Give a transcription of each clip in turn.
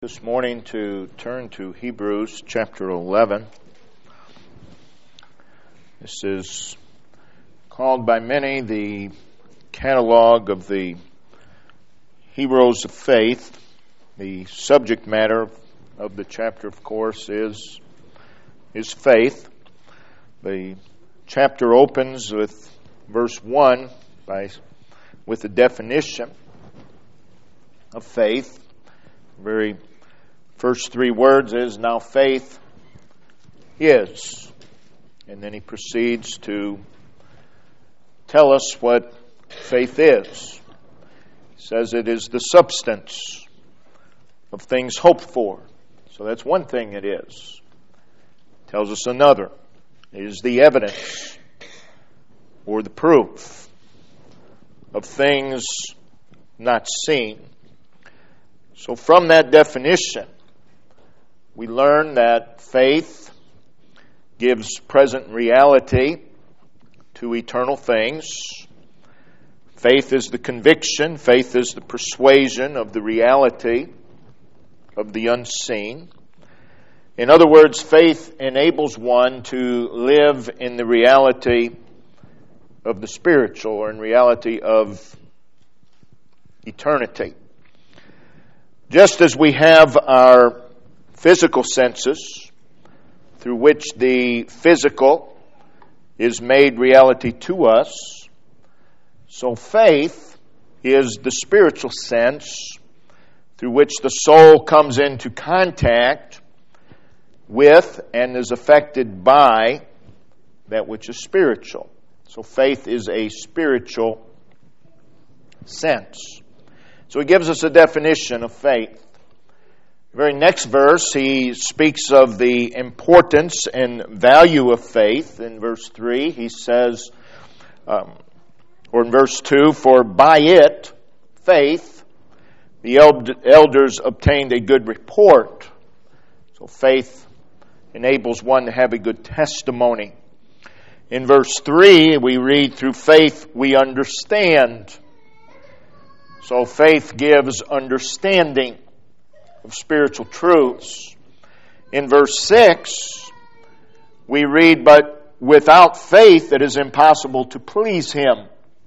This morning to turn to Hebrews chapter 11. This is called by many the catalog of the heroes of faith. The subject matter of the chapter, of course, is faith. The chapter opens with verse 1 with the definition of faith. Very first three words is, now faith is. And then he proceeds to tell us what faith is. He says it is the substance of things hoped for. So that's one thing it is. Tells us another. It is the evidence or the proof of things not seen. So from that definition, we learn that faith gives present reality to eternal things. Faith is the conviction, faith is the persuasion of the reality of the unseen. In other words, faith enables one to live in the reality of the spiritual, or in reality of eternity. Just as we have our physical senses, through which the physical is made reality to us, so faith is the spiritual sense through which the soul comes into contact with and is affected by that which is spiritual. So faith is a spiritual sense. So he gives us a definition of faith. The very next verse, he speaks of the importance and value of faith. In verse 3, he says, or in verse 2, for by it, faith, the elders obtained a good report. So faith enables one to have a good testimony. In verse 3, we read, through faith we understand. So faith gives understanding of spiritual truths. In verse 6, we read, but without faith it is impossible to please Him.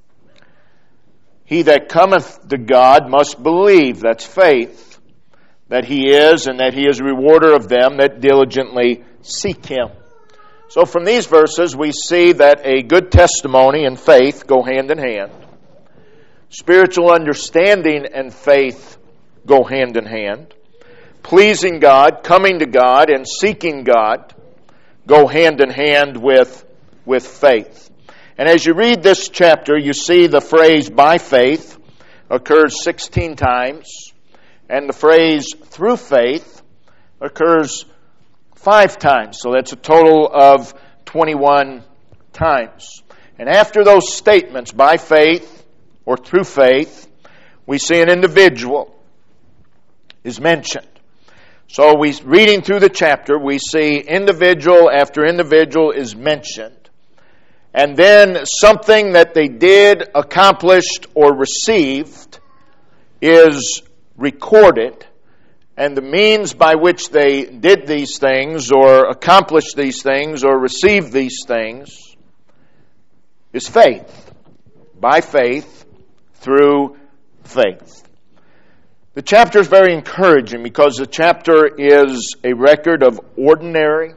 He that cometh to God must believe, that's faith, that He is, and that He is a rewarder of them that diligently seek Him. So from these verses we see that a good testimony and faith go hand in hand. Spiritual understanding and faith go hand in hand. Pleasing God, coming to God, and seeking God go hand in hand with faith. And as you read this chapter, you see the phrase by faith occurs 16 times, and the phrase through faith occurs 5 times. So that's a total of 21 times. And after those statements, by faith or through faith, we see an individual is mentioned. So reading through the chapter, we see individual after individual is mentioned. And then something that they did, accomplished, or received is recorded. And the means by which they did these things, or accomplished these things, or received these things is faith. By faith, through faith. The chapter is very encouraging because the chapter is a record of ordinary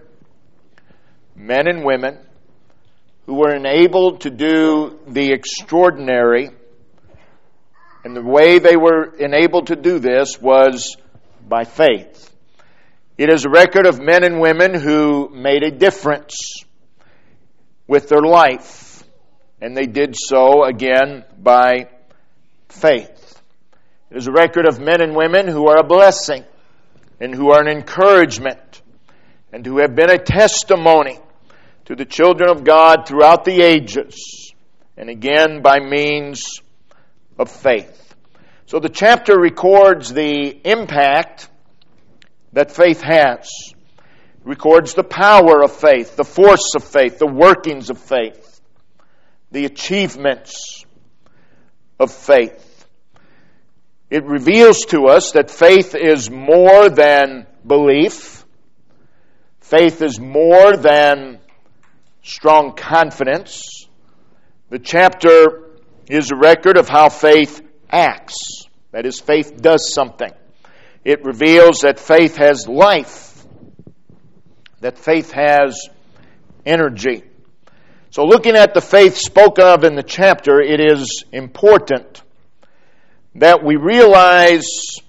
men and women who were enabled to do the extraordinary, and the way they were enabled to do this was by faith. It is a record of men and women who made a difference with their life, and they did so again by faith. It is a record of men and women who are a blessing and who are an encouragement and who have been a testimony to the children of God throughout the ages, and again by means of faith. So the chapter records the impact that faith has. It records the power of faith, the force of faith, the workings of faith, the achievements of faith. It reveals to us that faith is more than belief. Faith is more than strong confidence. The chapter is a record of how faith acts. That is, faith does something. It reveals that faith has life, that faith has energy. So looking at the faith spoken of in the chapter, it is important that we realize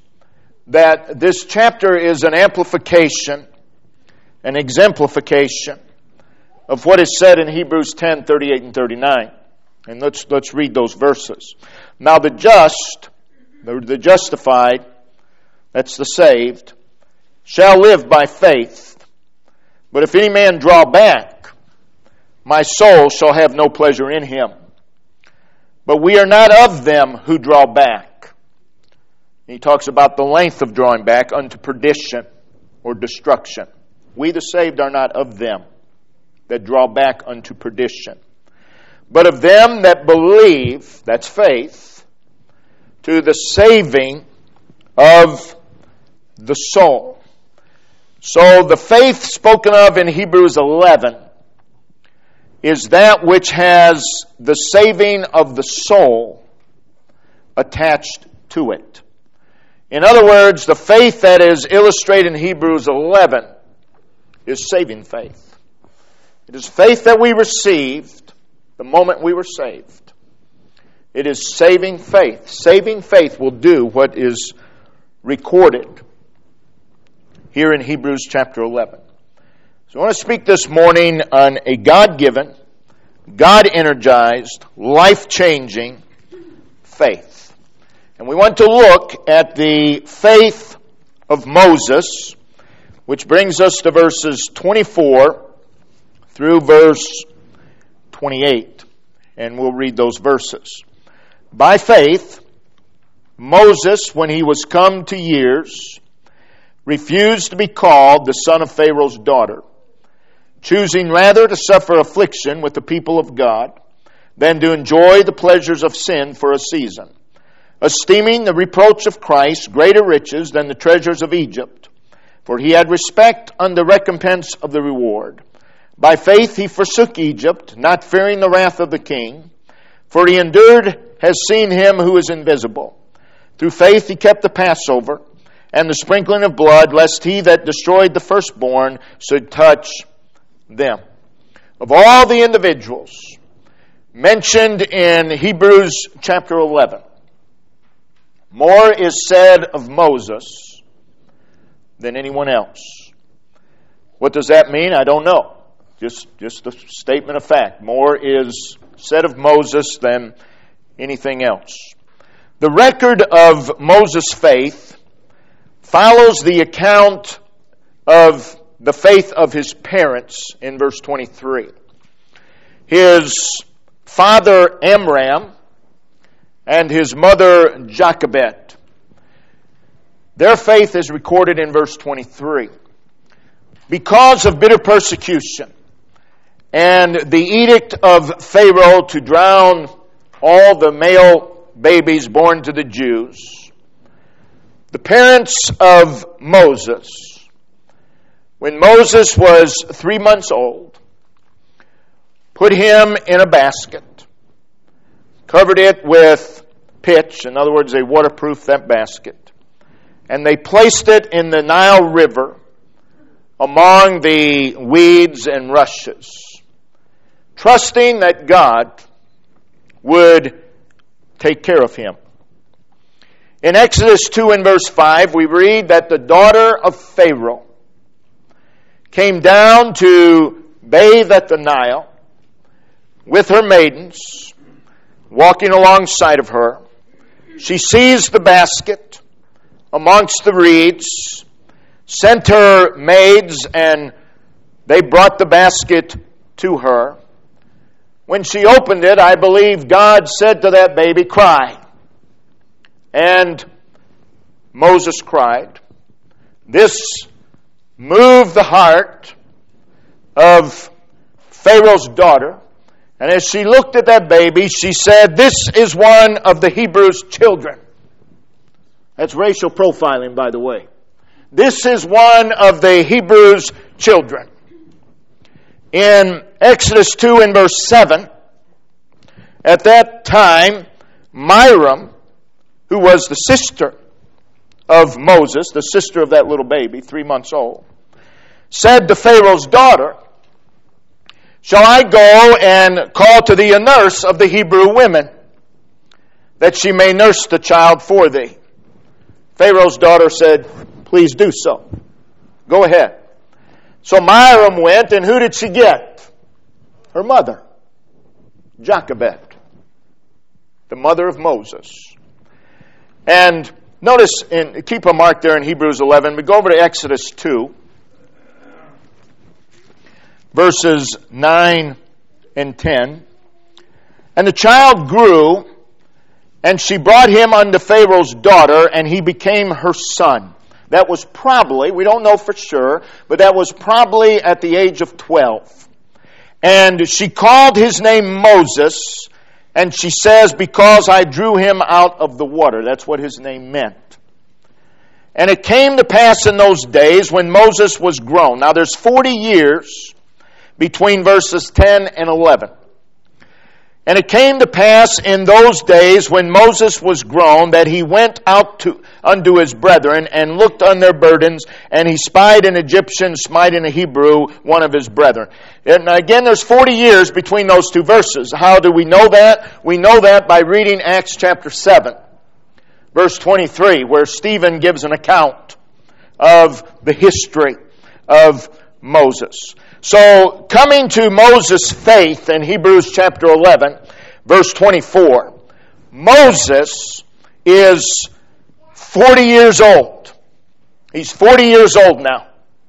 that this chapter is an amplification, an exemplification of what is said in Hebrews 10, 38 and 39. And let's read those verses. Now the just, the justified, that's the saved, shall live by faith. But if any man draw back, my soul shall have no pleasure in him. But we are not of them who draw back. He talks about the length of drawing back unto perdition or destruction. We the saved are not of them that draw back unto perdition, but of them that believe, that's faith, to the saving of the soul. So the faith spoken of in Hebrews 11 is that which has the saving of the soul attached to it. In other words, the faith that is illustrated in Hebrews 11 is saving faith. It is faith that we received the moment we were saved. It is saving faith. Saving faith will do what is recorded here in Hebrews chapter 11. So I want to speak this morning on a God-given, God-energized, life-changing faith. And we want to look at the faith of Moses, which brings us to verses 24 through verse 28. And we'll read those verses. By faith, Moses, when he was come to years, refused to be called the son of Pharaoh's daughter, choosing rather to suffer affliction with the people of God than to enjoy the pleasures of sin for a season, esteeming the reproach of Christ greater riches than the treasures of Egypt, for he had respect unto the recompense of the reward. By faith he forsook Egypt, not fearing the wrath of the king, for he endured, has seen him who is invisible. Through faith he kept the Passover, and the sprinkling of blood, lest he that destroyed the firstborn should touch them. Of all the individuals mentioned in Hebrews chapter 11, more is said of Moses than anyone else. What does that mean? I don't know. Just a statement of fact. More is said of Moses than anything else. The record of Moses' faith follows the account of the faith of his parents in verse 23. His father Amram and his mother Jochebed. Their faith is recorded in verse 23. Because of bitter persecution and the edict of Pharaoh to drown all the male babies born to the Jews, the parents of Moses, when Moses was 3 months old, put him in a basket, covered it with pitch, in other words, they waterproofed that basket, and they placed it in the Nile River among the weeds and rushes, trusting that God would take care of him. In Exodus 2 and verse 5, we read that the daughter of Pharaoh came down to bathe at the Nile with her maidens, walking alongside of her. She seized the basket amongst the reeds, sent her maids, and they brought the basket to her. When she opened it, I believe God said to that baby, "Cry." And Moses cried. This moved the heart of Pharaoh's daughter. And as she looked at that baby, she said, "This is one of the Hebrews' children." That's racial profiling, by the way. This is one of the Hebrews' children. In Exodus 2 and verse 7, at that time, Miriam, who was the sister of Moses, the sister of that little baby, 3 months old, said to Pharaoh's daughter, "Shall I go and call to thee a nurse of the Hebrew women, that she may nurse the child for thee?" Pharaoh's daughter said, "Please do so. Go ahead." So Miriam went, and who did she get? Her mother, Jochebed, the mother of Moses. And notice, keep a mark there in Hebrews 11, but go over to Exodus 2, verses 9 and 10. "And the child grew, and she brought him unto Pharaoh's daughter, and he became her son." That was probably, we don't know for sure, but that was probably at the age of 12. "And she called his name Moses, and she says, because I drew him out of the water." That's what his name meant. "And it came to pass in those days when Moses was grown." Now there's 40 years between verses 10 and 11. "And it came to pass in those days when Moses was grown that he went out unto his brethren and looked on their burdens, and he spied an Egyptian smiting a Hebrew, one of his brethren." And again, there's 40 years between those two verses. How do we know that? We know that by reading Acts chapter 7, verse 23, where Stephen gives an account of the history of Moses. So, coming to Moses' faith in Hebrews chapter 11, verse 24, Moses is 40 years old. He's 40 years old now.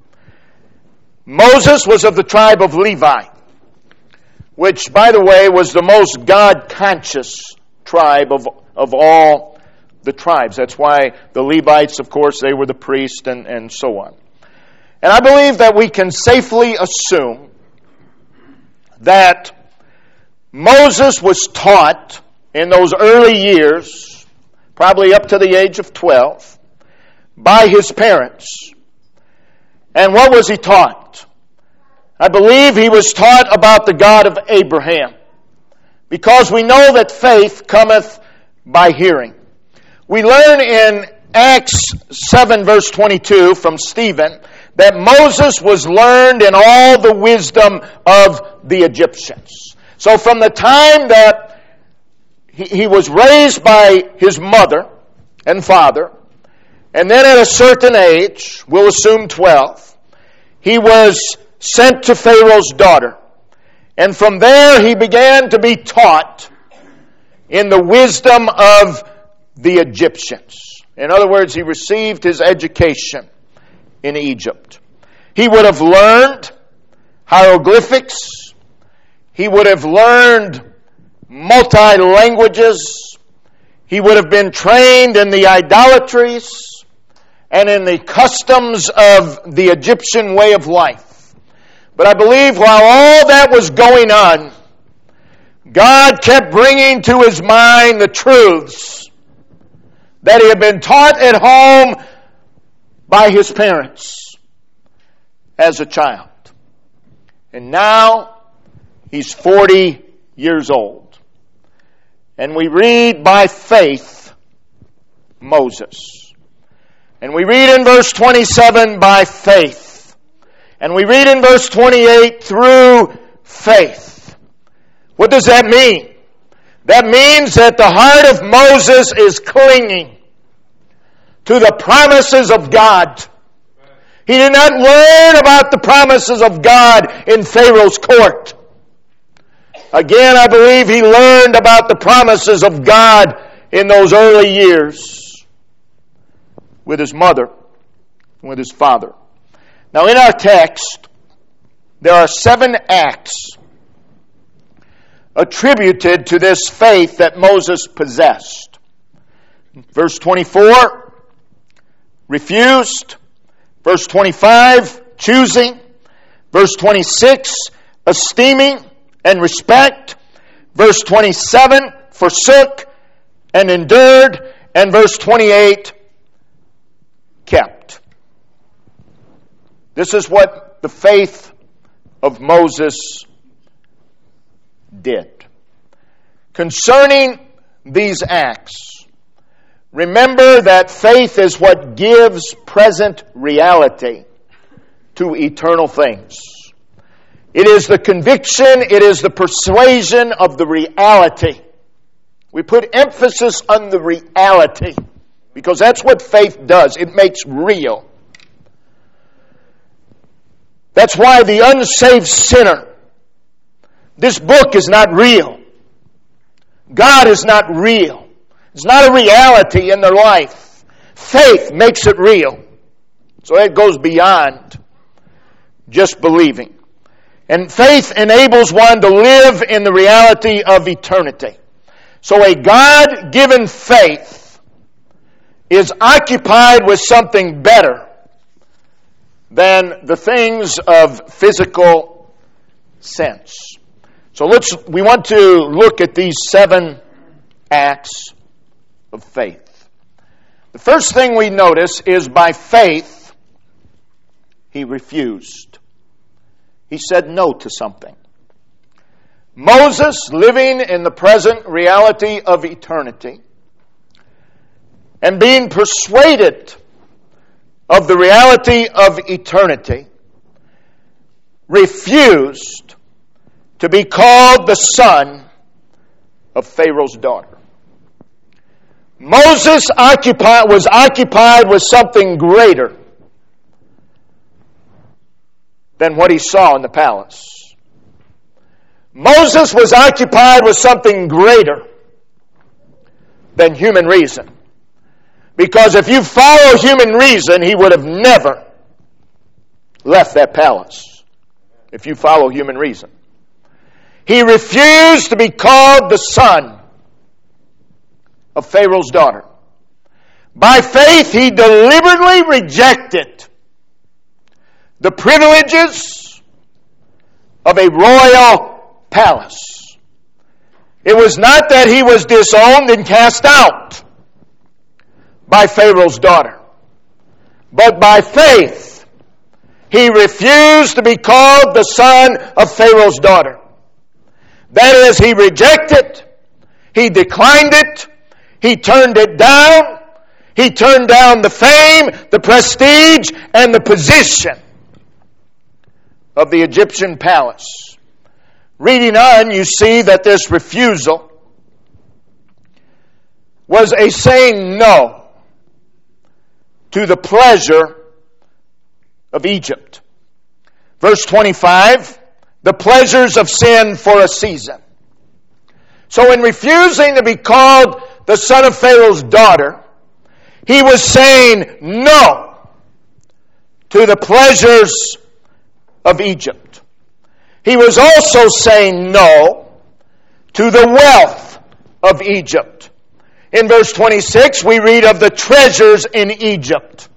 Moses was of the tribe of Levi, which, by the way, was the most God-conscious tribe of all the tribes. That's why the Levites, of course, they were the priests and so on. And I believe that we can safely assume that Moses was taught in those early years, probably up to the age of 12, by his parents. And what was he taught? I believe he was taught about the God of Abraham, because we know that faith cometh by hearing. We learn in Acts 7 verse 22 from Stephen that Moses was learned in all the wisdom of the Egyptians. So from the time that he was raised by his mother and father, and then at a certain age, we'll assume 12, he was sent to Pharaoh's daughter. And from there he began to be taught in the wisdom of the Egyptians. In other words, he received his education in Egypt. He would have learned hieroglyphics. He would have learned multi-languages. He would have been trained in the idolatries and in the customs of the Egyptian way of life. But I believe while all that was going on, God kept bringing to his mind the truths that he had been taught at home by his parents as a child. And now he's 40 years old. And we read by faith Moses. And we read in verse 27 by faith. And we read in verse 28 through faith. What does that mean? That means that the heart of Moses is clinging to the promises of God. He did not learn about the promises of God in Pharaoh's court. Again, I believe he learned about the promises of God in those early years with his mother, with his father. Now in our text, there are 7 acts attributed to this faith that Moses possessed. Verse 24, refused. Verse 25, choosing. Verse 26, esteeming and respect. Verse 27, forsook and endured. And verse 28, kept. This is what the faith of Moses did. Concerning these acts, remember that faith is what gives present reality to eternal things. It is the conviction, it is the persuasion of the reality. We put emphasis on the reality because that's what faith does. It makes real. That's why the unsaved sinner, this book is not real. God is not real. It's not a reality in their life. Faith makes it real. So it goes beyond just believing. And faith enables one to live in the reality of eternity. So a God-given faith is occupied with something better than the things of physical sense. So we want to look at these 7 acts of faith. The first thing we notice is by faith, he refused. He said no to something. Moses, living in the present reality of eternity and being persuaded of the reality of eternity, refused to be called the son of Pharaoh's daughter. Moses was occupied with something greater than what he saw in the palace. Moses was occupied with something greater than human reason. Because if you follow human reason, he would have never left that palace. If you follow human reason. He refused to be called the son of Pharaoh's daughter. By faith, he deliberately rejected the privileges of a royal palace. It was not that he was disowned and cast out by Pharaoh's daughter, but by faith, he refused to be called the son of Pharaoh's daughter. That is, he rejected, he declined it, he turned it down, he turned down the fame, the prestige, and the position of the Egyptian palace. Reading on, you see that this refusal was a saying no to the pleasure of Egypt. Verse 25, the pleasures of sin for a season. So in refusing to be called the son of Pharaoh's daughter, he was saying no to the pleasures of Egypt. He was also saying no to the wealth of Egypt. In verse 26, we read of the treasures in Egypt.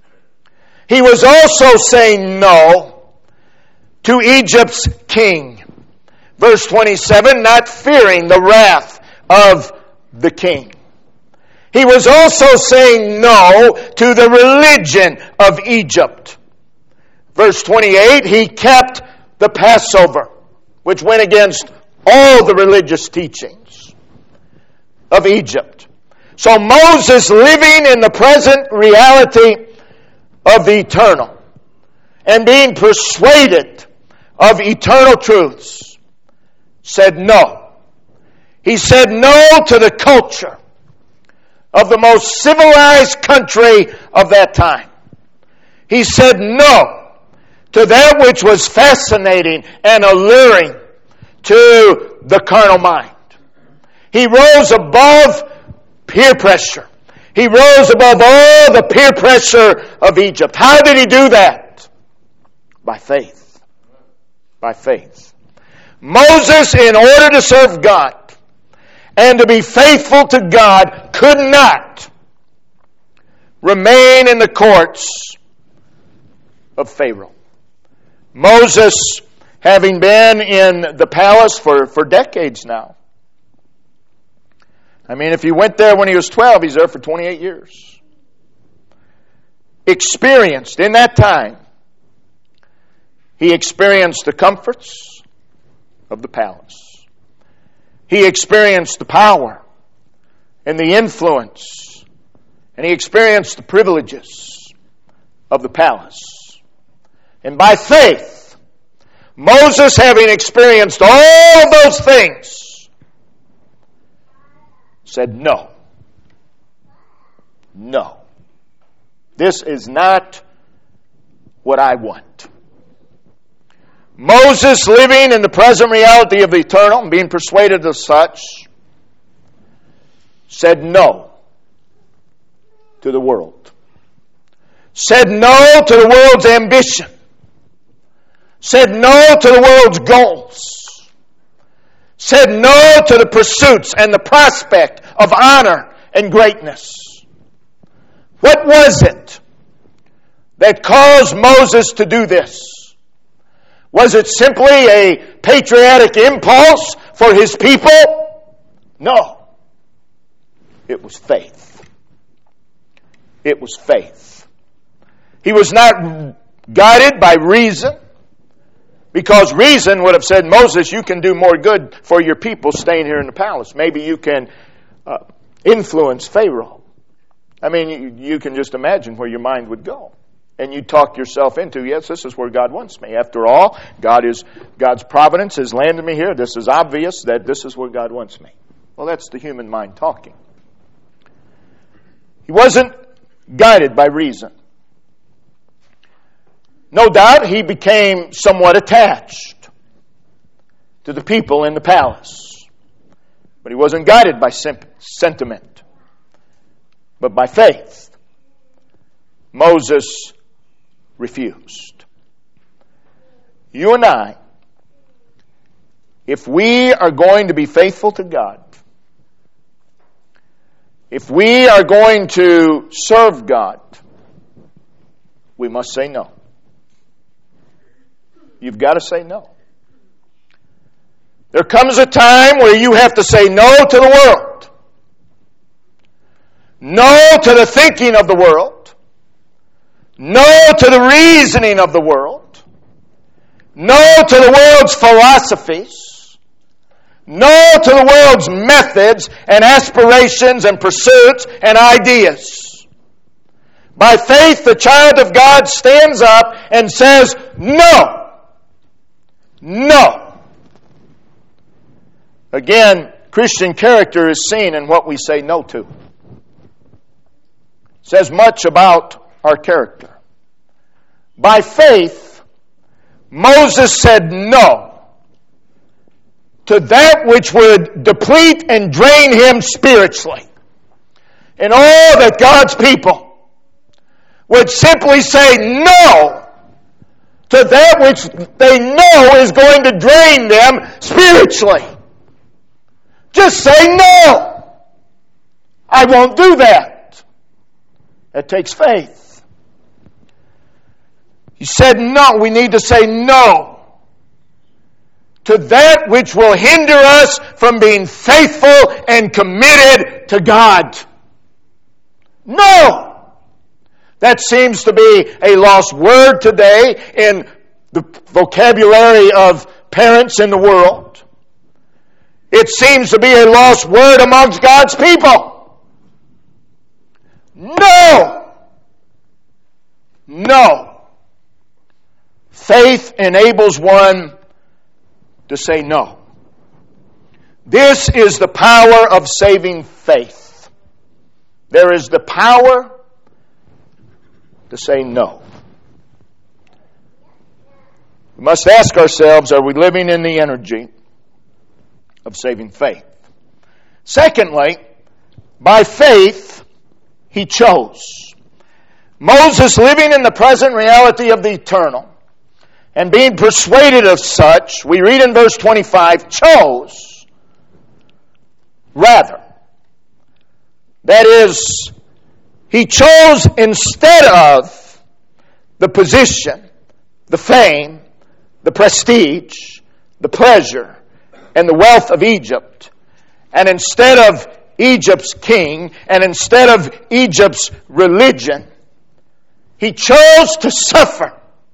He was also saying no to Egypt's king. Verse 27, not fearing the wrath of the king. He was also saying no to the religion of Egypt. Verse 28, he kept the Passover, which went against all the religious teachings of Egypt. So Moses, living in the present reality of the eternal and being persuaded of eternal truths, said no. He said no to the culture of the most civilized country of that time. He said no to that which was fascinating and alluring to the carnal mind. He rose above peer pressure. He rose above all the peer pressure of Egypt. How did he do that? By faith. By faith. Moses, in order to serve God and to be faithful to God, could not remain in the courts of Pharaoh. Moses, having been in the palace for decades now. I mean, if he went there when he was 12, he's there for 28 years. experienced in that time, he experienced the comforts of the palace. He experienced the power and the influence, and he experienced the privileges of the palace. And by faith, Moses, having experienced all of those things, said, no. No. This is not what I want. Moses, living in the present reality of the eternal and being persuaded of such, said no to the world. Said no to the world's ambition. Said no to the world's goals. Said no to the pursuits and the prospect of honor and greatness. What was it that caused Moses to do this? Was it simply a patriotic impulse for his people? No. It was faith. It was faith. He was not guided by reason, because reason would have said, Moses, you can do more good for your people staying here in the palace. Maybe you can influence Pharaoh. I mean, you can just imagine where your mind would go. And you talk yourself into, yes, this is where God wants me. After all, God's providence has landed me here. This is obvious that this is where God wants me. Well, that's the human mind talking. He wasn't guided by reason. No doubt he became somewhat attached to the people in the palace. But he wasn't guided by sentiment, but by faith. Moses refused. You and I, if we are going to be faithful to God, if we are going to serve God, we must say no. You've got to say no. There comes a time where you have to say no to the world. No to the thinking of the world. No to the reasoning of the world. No to the world's philosophies. No to the world's methods and aspirations and pursuits and ideas. By faith, the child of God stands up and says, no. No. Again, Christian character is seen in what we say no to. It says much about our character. By faith, Moses said no to that which would deplete and drain him spiritually. And all that God's people would simply say no to that which they know is going to drain them spiritually. Just say no. I won't do that. It takes faith. He said no. We need to say no to that which will hinder us from being faithful and committed to God. No! That seems to be a lost word today in the vocabulary of parents in the world. It seems to be a lost word amongst God's people. No! No! Faith enables one to say no. This is the power of saving faith. There is the power to say no. We must ask ourselves, are we living in the energy of saving faith? Secondly, by faith, he chose. Moses, living in the present reality of the eternal, and being persuaded of such, we read in verse 25, chose rather. That is, he chose instead of the position, the fame, the prestige, the pleasure, and the wealth of Egypt, and instead of Egypt's king, and instead of Egypt's religion, He chose to suffer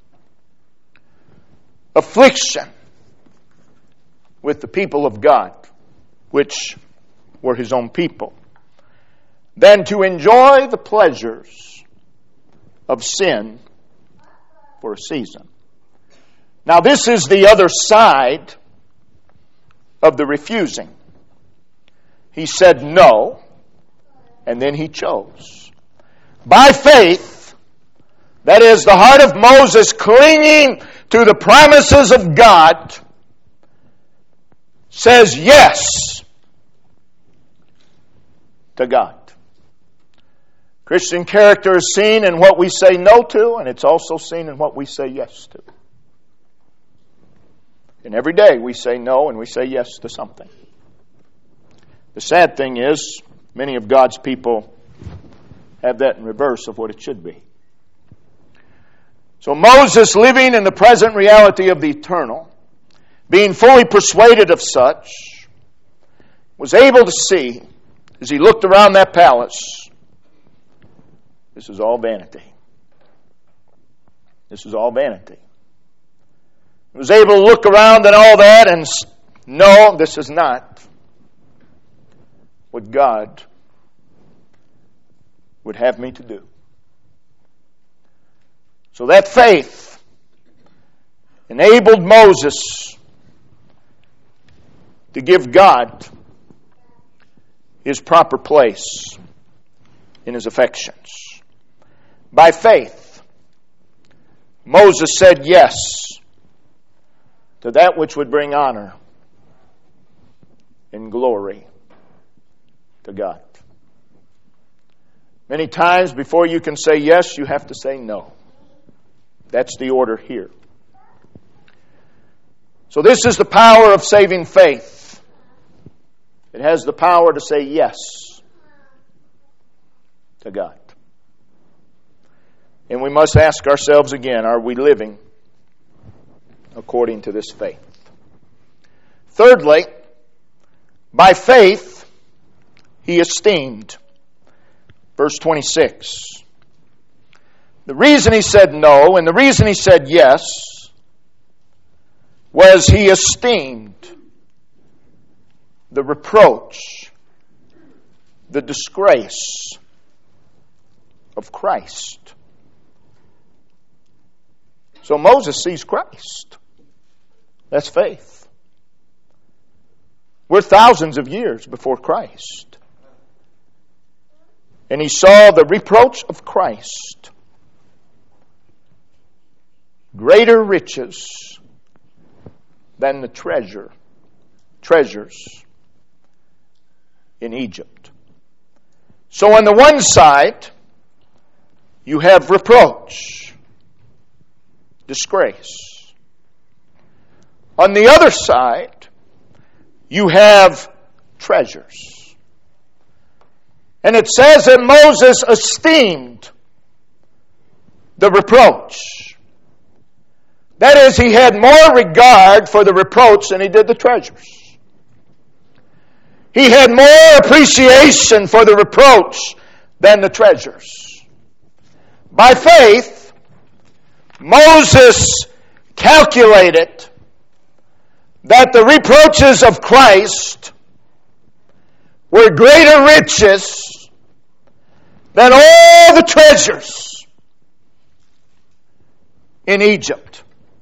affliction with the people of God, which were His own people, than to enjoy the pleasures of sin for a season. Now, this is the other side of the refusing. He said no, and then he chose. By faith, that is, the heart of Moses clinging to the promises of God, says yes to God. Christian character is seen in what we say no to, and it's also seen in what we say yes to. And every day we say no and we say yes to something. The sad thing is, many of God's people have that in reverse of what it should be. So Moses, living in the present reality of the eternal, being fully persuaded of such, was able to see, as he looked around that palace, this is all vanity. This is all vanity. He was able to look around and all that and no, this is not what God would have me to do. So that faith enabled Moses to give God His proper place in his affections. By faith, Moses said yes to that which would bring honor and glory to God. Many times before you can say yes, you have to say no. That's the order here. So this is the power of saving faith. It has the power to say yes to God. And we must ask ourselves again, are we living according to this faith? Thirdly, by faith, he esteemed. Verse 26. The reason he said no and the reason he said yes was he esteemed the reproach, the disgrace of Christ. So Moses sees Christ. That's faith. We're thousands of years before Christ. And he saw the reproach of Christ. Greater riches than the treasures in Egypt. So on the one side, you have reproach, disgrace. On the other side, you have treasures. And it says that Moses esteemed the reproach. That is, he had more regard for the reproach than he did the treasures. He had more appreciation for the reproach than the treasures. By faith, Moses calculated that the reproaches of Christ were greater riches than all the treasures in Egypt.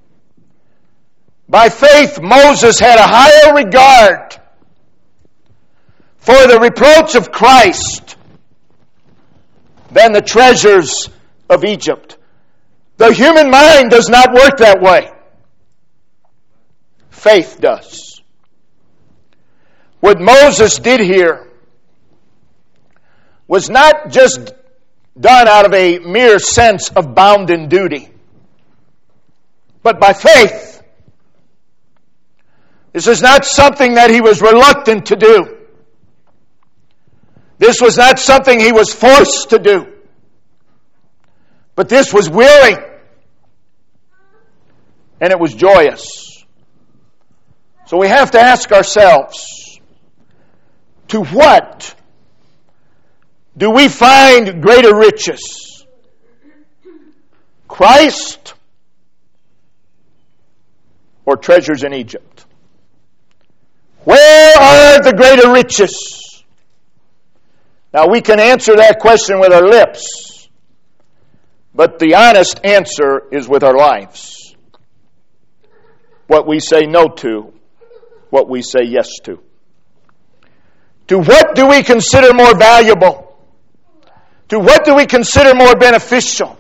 By faith, Moses had a higher regard for the reproach of Christ than the treasures of Egypt. The human mind does not work that way. Faith does. What Moses did here was not just done out of a mere sense of bounden duty, but by faith. This is not something that he was reluctant to do. This was not something he was forced to do. But this was willing. And it was joyous. So we have to ask ourselves, to what do we find greater riches? Christ or treasures in Egypt? Where are the greater riches? Now we can answer that question with our lips, but the honest answer is with our lives. What we say no to, what we say yes to. To what do we consider more valuable? To what do we consider more beneficial?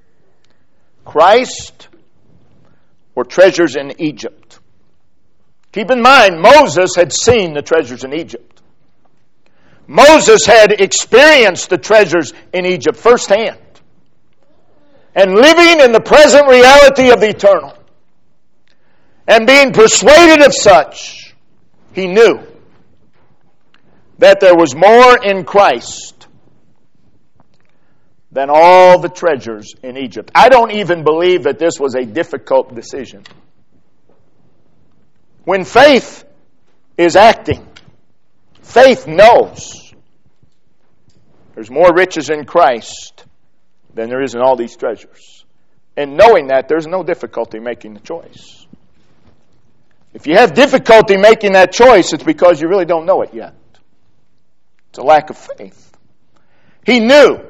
Christ or treasures in Egypt? Keep in mind, Moses had seen the treasures in Egypt. Moses had experienced the treasures in Egypt firsthand. And living in the present reality of the eternal, and being persuaded of such, he knew that there was more in Christ than all the treasures in Egypt. I don't even believe that this was a difficult decision. When faith is acting, faith knows there's more riches in Christ than there is in all these treasures. And knowing that, there's no difficulty making the choice. If you have difficulty making that choice, it's because you really don't know it yet. It's a lack of faith. He knew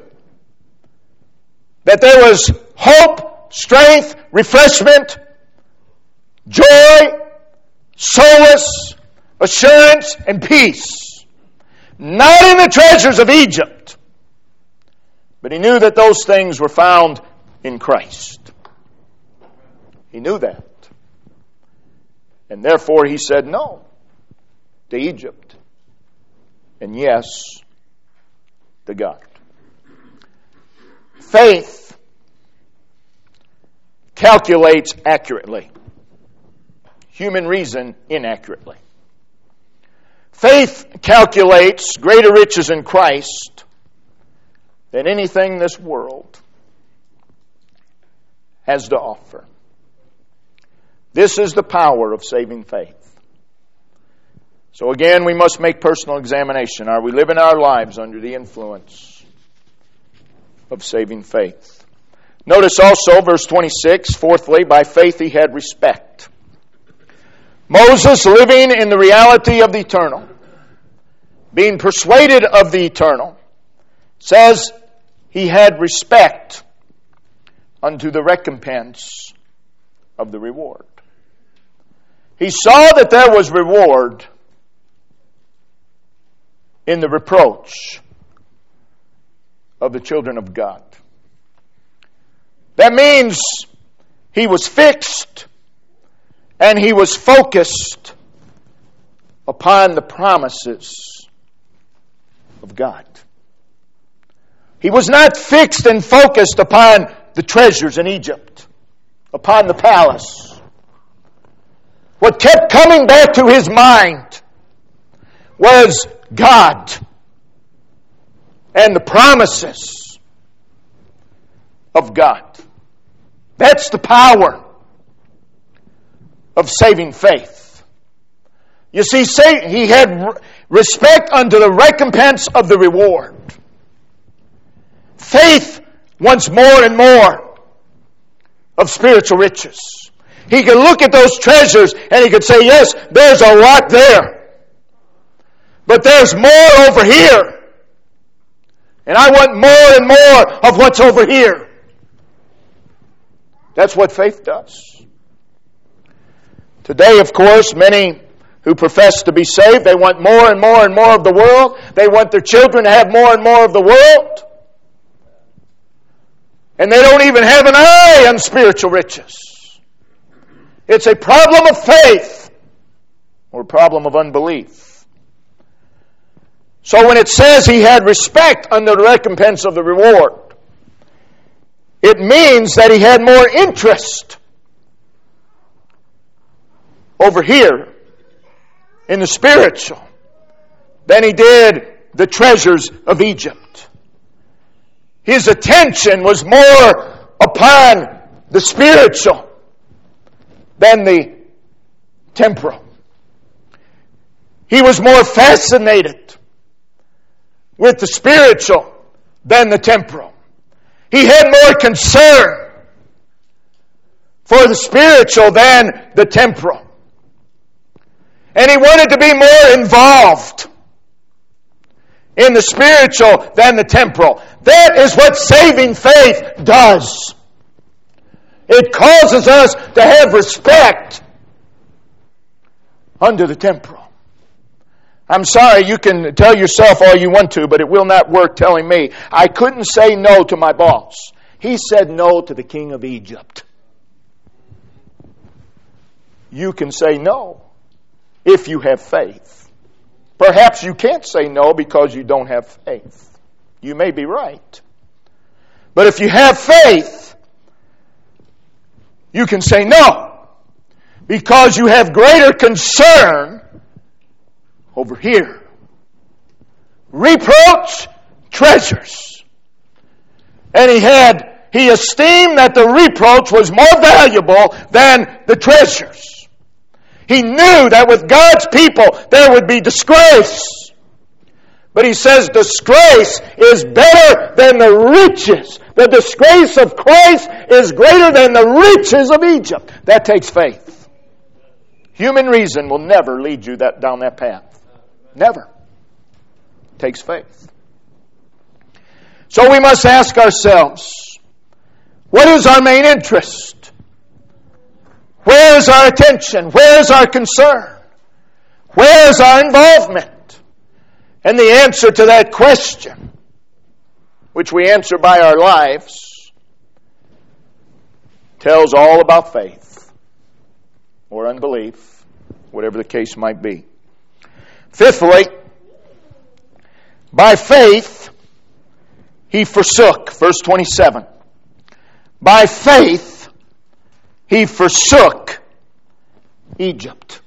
that there was hope, strength, refreshment, joy, solace, assurance, and peace. Not in the treasures of Egypt, but he knew that those things were found in Christ. He knew that. And therefore he said no to Egypt and yes to God. Faith calculates accurately. Human reason inaccurately. Faith calculates greater riches in Christ than anything this world has to offer. This is the power of saving faith. So again, we must make personal examination. Are we living our lives under the influence of saving faith? Notice also verse 26, fourthly, by faith he had respect. Moses, living in the reality of the eternal, being persuaded of the eternal, says he had respect unto the recompense of the reward. He saw that there was reward in the reproach of the children of God. That means he was fixed and he was focused upon the promises of God. He was not fixed and focused upon the treasures in Egypt, upon the palace. What kept coming back to his mind was God and the promises of God. That's the power of saving faith. You see, he had respect unto the recompense of the reward. Faith wants more and more of spiritual riches. He could look at those treasures and he could say, yes, there's a lot there. But there's more over here. And I want more and more of what's over here. That's what faith does. Today, of course, many who profess to be saved, they want more and more and more of the world. They want their children to have more and more of the world. And they don't even have an eye on spiritual riches. It's a problem of faith or a problem of unbelief. So when it says he had respect under the recompense of the reward, it means that he had more interest over here in the spiritual than he did the treasures of Egypt. His attention was more upon the spiritual than the temporal. He was more fascinated with the spiritual than the temporal. He had more concern for the spiritual than the temporal. And he wanted to be more involved in the spiritual than the temporal. That is what saving faith does. It causes us to have respect unto the temporal. I'm sorry, you can tell yourself all you want to, but it will not work telling me. I couldn't say no to my boss. He said no to the king of Egypt. You can say no if you have faith. Perhaps you can't say no because you don't have faith. You may be right. But if you have faith, you can say no because you have greater concern over here. Reproach treasures. And he esteemed that the reproach was more valuable than the treasures. He knew that with God's people there would be disgrace. But he says disgrace is better than the riches. The disgrace of Christ is greater than the riches of Egypt. That takes faith. Human reason will never lead you down that path. Never. It takes faith. So we must ask ourselves, what is our main interest? Where is our attention? Where is our concern? Where is our involvement? And the answer to that question, which we answer by our lives, tells all about faith or unbelief, whatever the case might be. Fifthly, by faith he forsook, verse 27. By faith he forsook Egypt.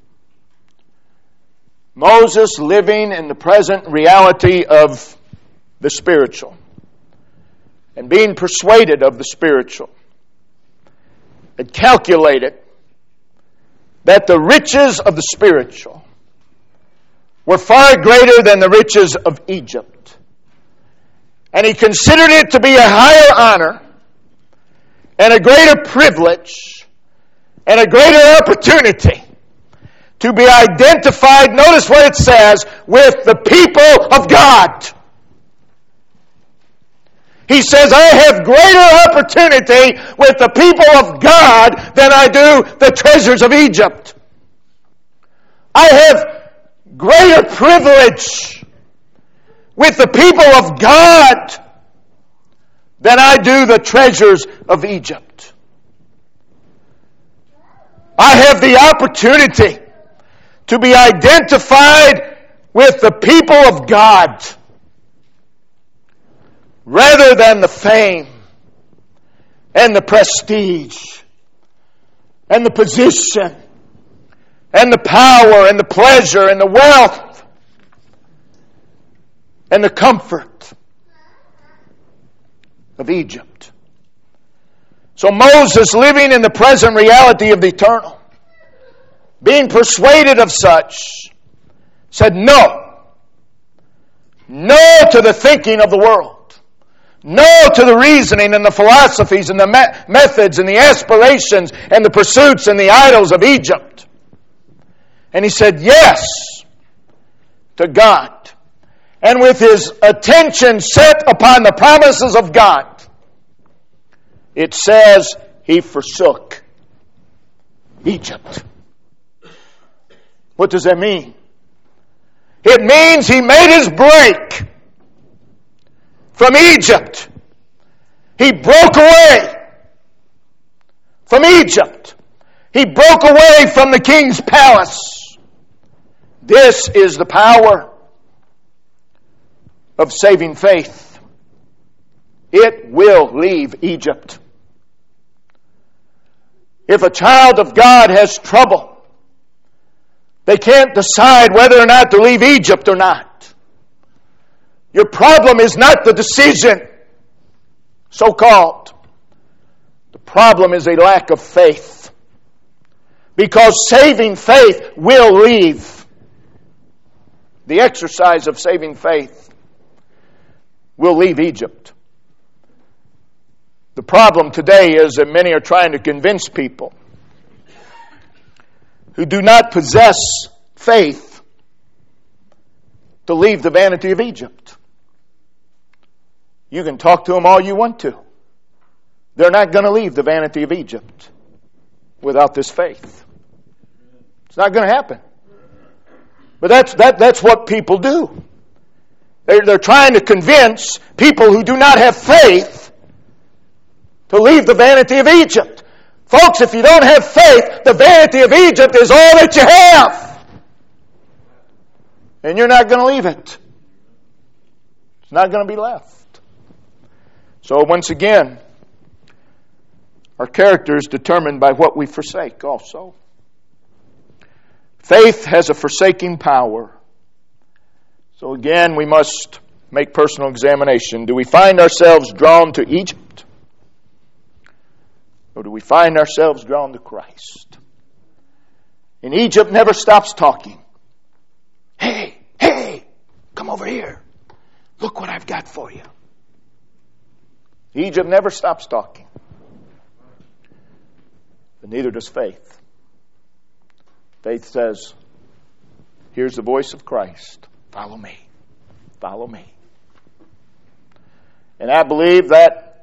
Moses, living in the present reality of the spiritual and being persuaded of the spiritual, had calculated that the riches of the spiritual were far greater than the riches of Egypt. And he considered it to be a higher honor and a greater privilege and a greater opportunity to be identified, notice what it says, with the people of God. He says, I have greater opportunity with the people of God than I do the treasures of Egypt. I have greater privilege with the people of God than I do the treasures of Egypt. I have the opportunity to be identified with the people of God rather than the fame and the prestige and the position and the power and the pleasure and the wealth and the comfort of Egypt. So Moses, living in the present reality of the eternal, being persuaded of such, said no. No to the thinking of the world. No to the reasoning and the philosophies and the methods and the aspirations and the pursuits and the idols of Egypt. And he said yes to God. And with his attention set upon the promises of God, it says he forsook Egypt. What does that mean? It means he made his break from Egypt. He broke away from Egypt. He broke away from the king's palace. This is the power of saving faith. It will leave Egypt. If a child of God has trouble, they can't decide whether or not to leave Egypt or not. Your problem is not the decision, so-called. The problem is a lack of faith. Because saving faith will leave. The exercise of saving faith will leave Egypt. The problem today is that many are trying to convince people who do not possess faith to leave the vanity of Egypt. You can talk to them all you want to. They're not going to leave the vanity of Egypt without this faith. It's not going to happen. But that's what people do. They're trying to convince people who do not have faith to leave the vanity of Egypt. Folks, if you don't have faith, the vanity of Egypt is all that you have. And you're not going to leave it. It's not going to be left. So once again, our character is determined by what we forsake also. Faith has a forsaking power. So again, we must make personal examination. Do we find ourselves drawn to Egypt? Or do we find ourselves drawn to Christ? And Egypt never stops talking. Hey, come over here. Look what I've got for you. Egypt never stops talking. But neither does faith. Faith says, here's the voice of Christ. Follow me. Follow me. And I believe that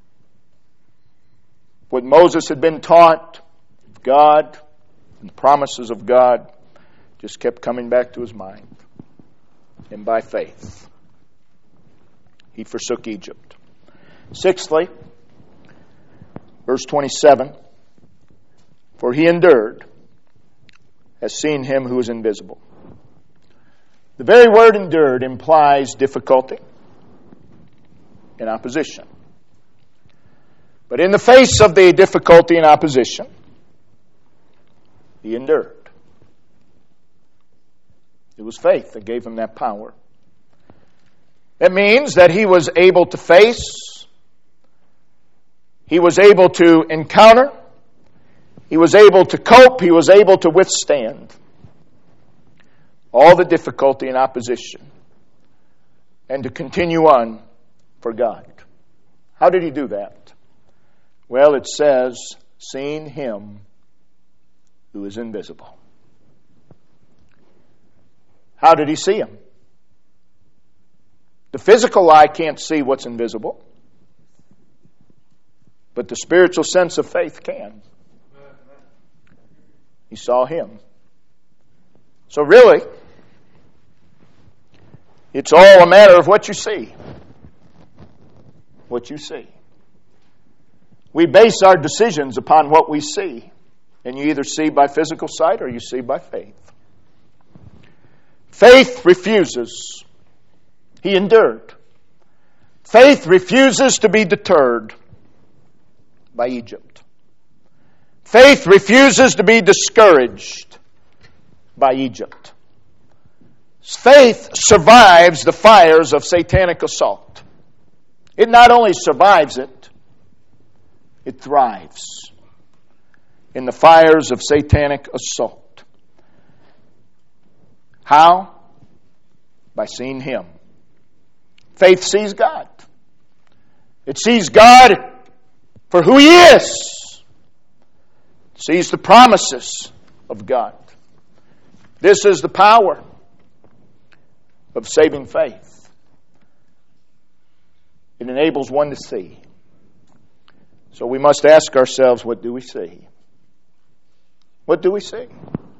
what Moses had been taught of God and the promises of God just kept coming back to his mind. And by faith, he forsook Egypt. Sixthly, verse 27, for he endured, has seen him who is invisible. The very word endured implies difficulty and opposition. But in the face of the difficulty and opposition, he endured. It was faith that gave him that power. That means that he was able to face, he was able to encounter, he was able to cope, he was able to withstand all the difficulty and opposition and to continue on for God. How did he do that? Well, it says, seeing him who is invisible. How did he see him? The physical eye can't see what's invisible, but the spiritual sense of faith can. He saw him. So really, it's all a matter of what you see. What you see. We base our decisions upon what we see. And you either see by physical sight or you see by faith. Faith refuses. He endured. Faith refuses to be deterred by Egypt. Faith refuses to be discouraged by Egypt. Faith survives the fires of satanic assault. It not only survives it, it thrives in the fires of satanic assault. How? By seeing him. Faith sees God. It sees God for who he is. It sees the promises of God. This is the power of saving faith. It enables one to see. So we must ask ourselves, what do we see? What do we see?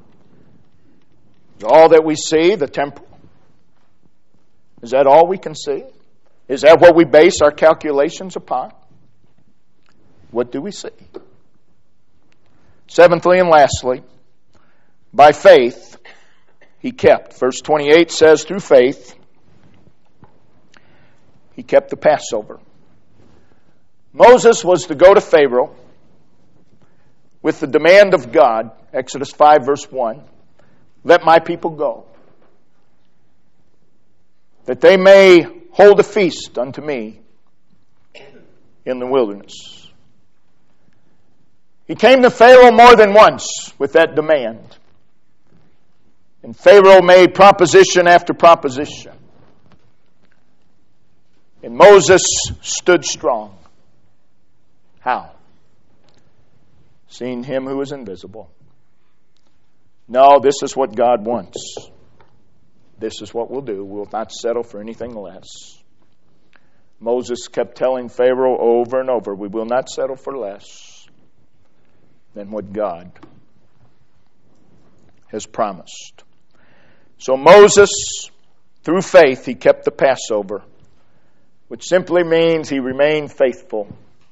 Is all that we see the temporal? Is that all we can see? Is that what we base our calculations upon? What do we see? Seventhly and lastly, by faith, he kept. Verse 28 says, through faith, he kept the Passover. Moses was to go to Pharaoh with the demand of God, Exodus 5 verse 1, let my people go, that they may hold a feast unto me in the wilderness. He came to Pharaoh more than once with that demand. And Pharaoh made proposition after proposition. And Moses stood strong. How? Seeing Him who is invisible. No, this is what God wants. This is what we'll do. We'll not settle for anything less. Moses kept telling Pharaoh over and over, we will not settle for less than what God has promised. So Moses, through faith, he kept the Passover, which simply means he remained faithful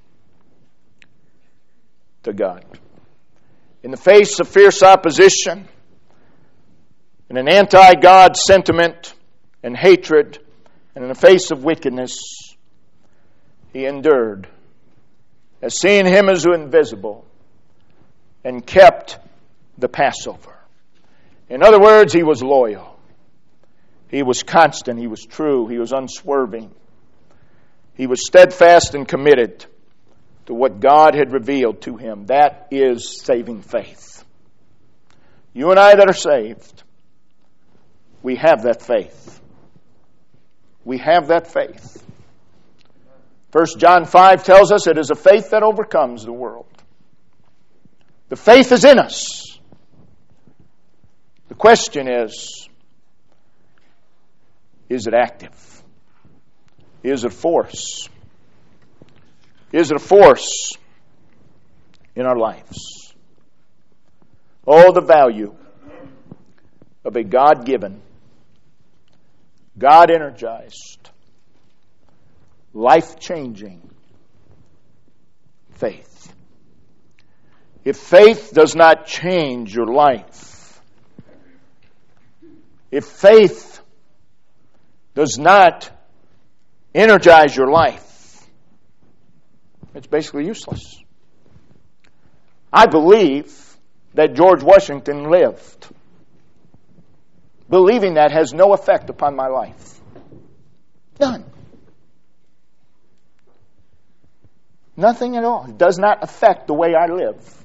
to God. In the face of fierce opposition and an anti-God sentiment and hatred, and in the face of wickedness, he endured as seeing Him as invisible and kept the Passover. In other words, he was loyal. He was constant. He was true. He was unswerving. He was steadfast and committed to what God had revealed to him. That is saving faith. You and I that are saved, we have that faith. We have that faith. 1 John 5 tells us it is a faith that overcomes the world. The faith is in us. The question is it active? Is it a force? Is it a force in our lives? Oh, the value of a God-given, God-energized, life-changing faith. If faith does not change your life, if faith does not energize your life, it's basically useless. I believe that George Washington lived. Believing that has no effect upon my life. None. Nothing at all. It does not affect the way I live.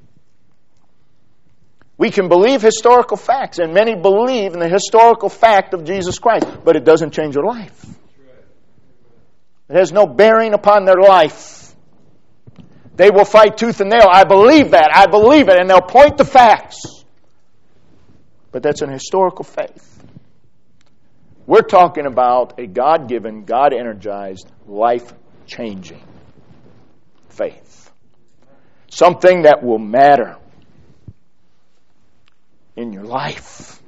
We can believe historical facts, and many believe in the historical fact of Jesus Christ, but it doesn't change their life. It has no bearing upon their life. They will fight tooth and nail. I believe that. I believe it. And they'll point to facts. But that's an historical faith. We're talking about a God-given, God-energized, life-changing faith. Something that will matter in your life.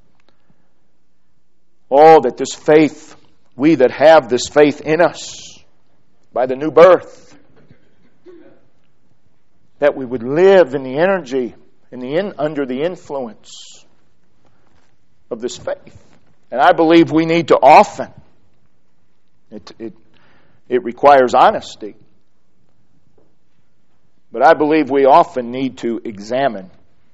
Oh, that this faith, we that have this faith in us by the new birth, that we would live in the energy, under the influence of this faith. And I believe we need to often, it requires honesty, but I believe we often need to examine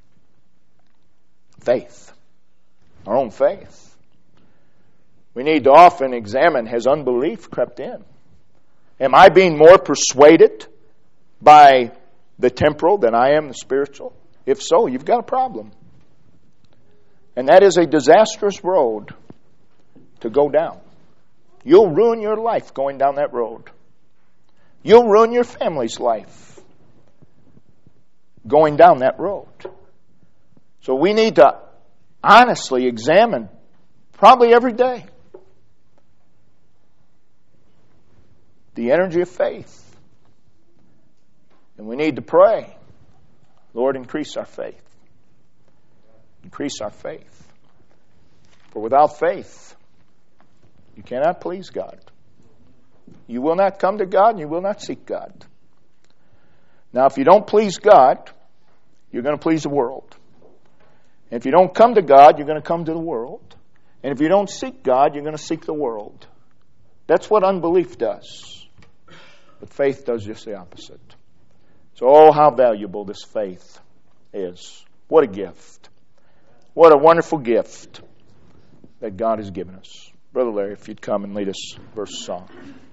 faith, our own faith. We need to often examine, has unbelief crept in? Am I being more persuaded by the temporal than I am the spiritual? If so, you've got a problem. And that is a disastrous road to go down. You'll ruin your life going down that road. You'll ruin your family's life going down that road. So we need to honestly examine, probably every day, the energy of faith. And we need to pray, Lord, increase our faith. Increase our faith. For without faith, you cannot please God. You will not come to God and you will not seek God. Now, if you don't please God, you're going to please the world. And if you don't come to God, you're going to come to the world. And if you don't seek God, you're going to seek the world. That's what unbelief does. But faith does just the opposite. So, oh, how valuable this faith is. What a gift. What a wonderful gift that God has given us. Brother Larry, if you'd come and lead us verse song.